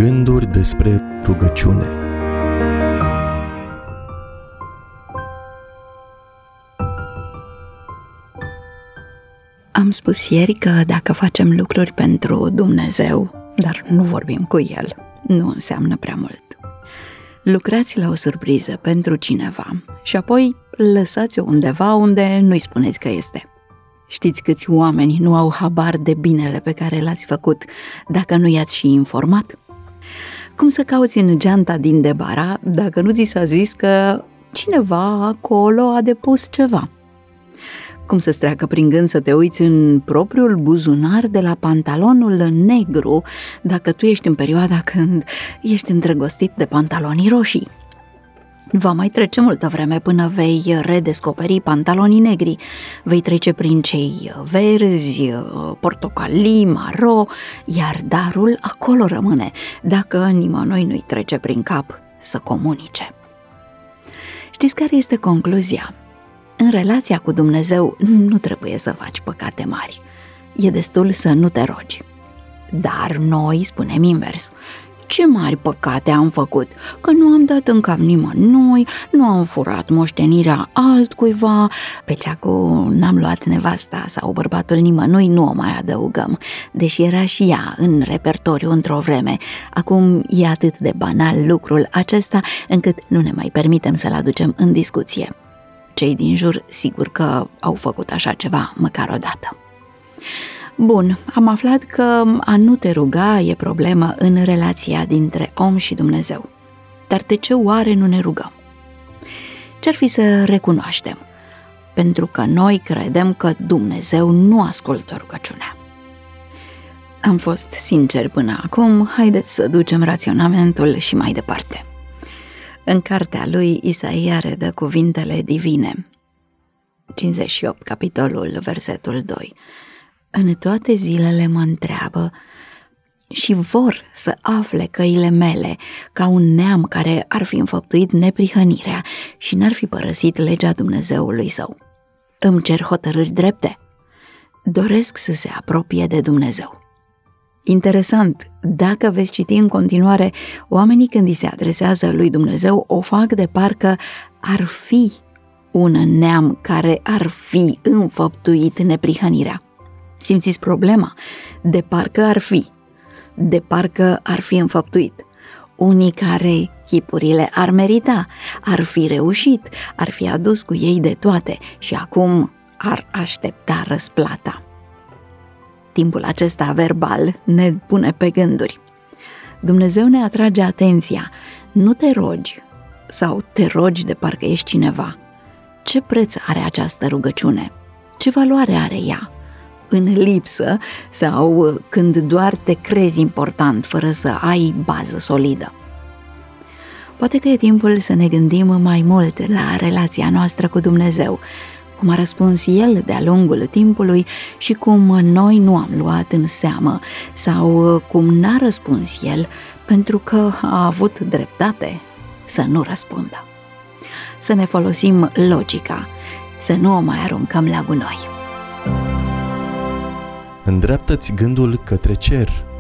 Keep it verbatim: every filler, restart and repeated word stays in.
Gânduri despre rugăciune. Am spus ieri că dacă facem lucruri pentru Dumnezeu, dar nu vorbim cu El, nu înseamnă prea mult. Lucrați la o surpriză pentru cineva și apoi lăsați-o undeva unde nu-i spuneți că este. Știți câți oameni nu au habar de binele pe care l-ați făcut dacă nu i-ați și informat? Cum să cauți în geanta din debara dacă nu ți s-a zis că cineva acolo a depus ceva? Cum să-ți treacă prin gând să te uiți în propriul buzunar de la pantalonul negru dacă tu ești în perioada când ești îndrăgostit de pantalonii roșii? Va mai trece multă vreme până vei redescoperi pantalonii negri. Vei trece prin cei verzi, portocalii, maro, iar darul acolo rămâne, dacă nimănui nu-i trece prin cap să comunice. Știți care este concluzia? În relația cu Dumnezeu nu trebuie să faci păcate mari. E destul să nu te rogi. Dar noi spunem invers. Ce mari păcate am făcut? Că nu am dat în cap nimănui, nu am furat moștenirea altcuiva, pe cea cu n-am luat nevasta sau bărbatul nimănui nu o mai adăugăm, deși era și ea în repertoriu într-o vreme. Acum e atât de banal lucrul acesta încât nu ne mai permitem să-l aducem în discuție. Cei din jur sigur că au făcut așa ceva măcar o dată. Bun, am aflat că a nu te ruga e problemă în relația dintre om și Dumnezeu. Dar de ce oare nu ne rugăm? Ce-ar fi să recunoaștem? Pentru că noi credem că Dumnezeu nu ascultă rugăciunea. Am fost sinceri până acum, haideți să ducem raționamentul și mai departe. În cartea lui Isaia redă cuvintele divine. cincizeci și opt, capitolul, versetul doi. În toate zilele mă întreabă și vor să afle căile mele, ca un neam care ar fi înfăptuit neprihănirea și n-ar fi părăsit legea Dumnezeului său. Îmi cer hotărâri drepte. Doresc să se apropie de Dumnezeu. Interesant, dacă veți citi în continuare, oamenii când îi se adresează lui Dumnezeu o fac de parcă ar fi un neam care ar fi înfăptuit neprihănirea. Simțiți problema? De parcă ar fi, de parcă ar fi înfăptuit. Unii care chipurile ar merita, ar fi reușit, ar fi adus cu ei de toate și acum ar aștepta răsplata. Timpul acesta verbal ne pune pe gânduri. Dumnezeu ne atrage atenția. Nu te rogi sau te rogi de parcă ești cineva. Ce preț are această rugăciune? Ce valoare are ea? În lipsă sau când doar te crezi important fără să ai bază solidă? Poate că e timpul să ne gândim mai mult la relația noastră cu Dumnezeu, cum a răspuns El de-a lungul timpului și cum noi nu am luat în seamă sau cum n-a răspuns El pentru că a avut dreptate să nu răspundă. Să ne folosim logica, să nu o mai aruncăm la gunoi. Îndreaptă-ți gândul către cer.